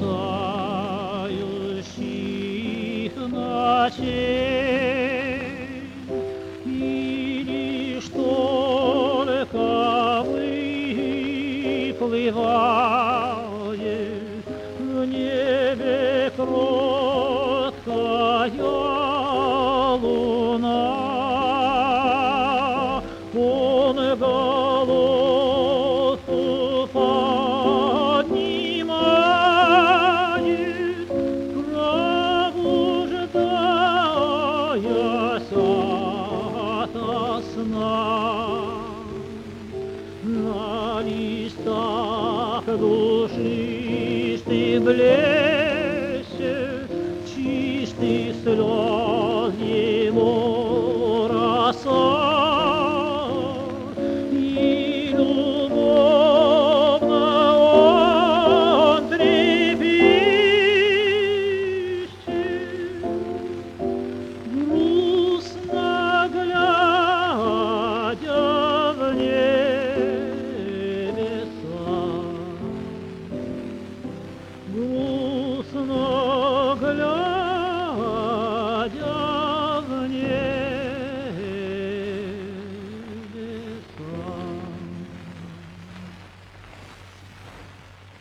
мерцающих ночей, и лишь только выплывает в небе кроткая луна, он головку поднимает, пробуждаясь ото сна. На листах душистый блеск, чистый слез его роса, и любовно он трепещет, грустно глядя в небеса, грустно